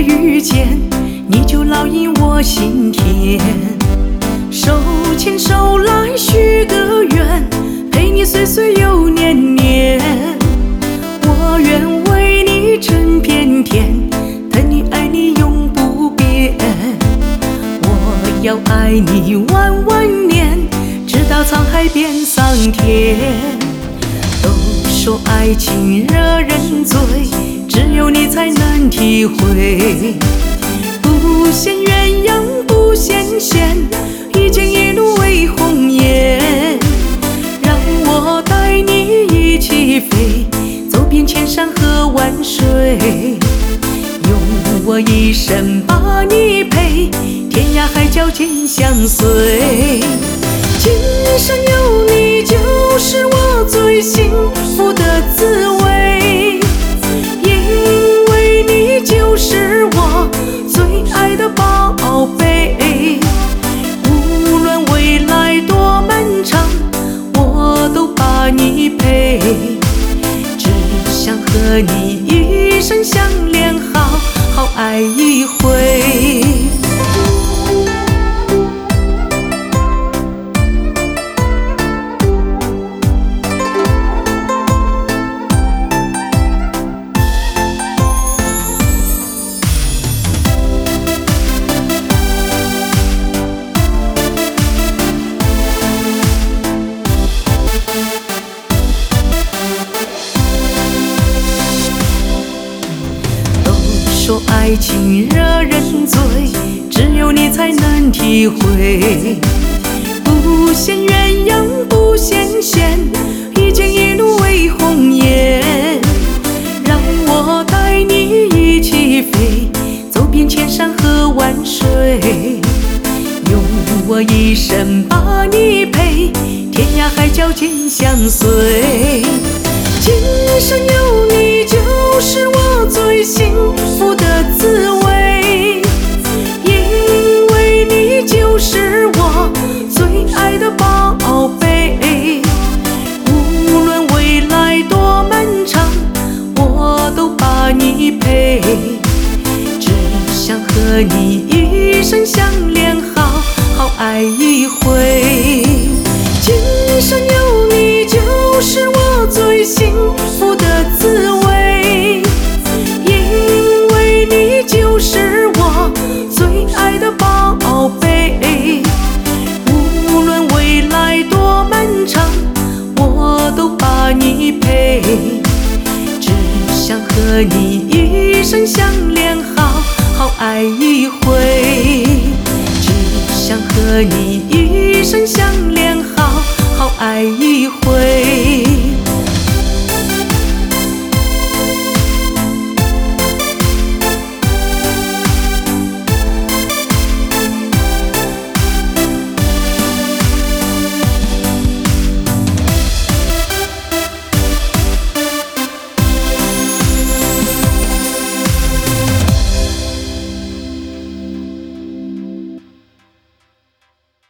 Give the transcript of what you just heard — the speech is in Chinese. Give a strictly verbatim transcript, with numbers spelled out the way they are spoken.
遇见，你就烙印我心田。手牵手来许个愿，陪你岁岁又年年。我愿为你枕片天，疼你爱你永不变。我要爱你万万年，直到沧海变桑田。都说爱情惹人醉，只有你才能体会。不羡鸳鸯不羡仙，一见一怒为红颜。让我带你一起飞，走遍千山和万水。用我一生把你陪，天涯海角紧相随。今生有你就是我最幸福的滋味，因为你就是我最爱的宝贝。无论未来多漫长，我都把你陪，只想和你一生相恋，好好爱一回。说爱情惹人醉，只有你才能体会。不羡鸳鸯不羡仙，一见一怒为红颜。让我带你一起飞，走遍千山和万水。用我一生把你陪，天涯海角紧相随。今生有你就是我最幸福的滋味，因为你就是我最爱的宝贝。无论未来多漫长，我都把你陪，只想和你一生相恋，好好爱一回。今生有你就是我最幸福的滋味，因为你就是我最爱的宝贝。无论未来多漫长，我都把你陪，只想和你一生相恋，好好爱一回。只想和你一生相恋，好好爱一回。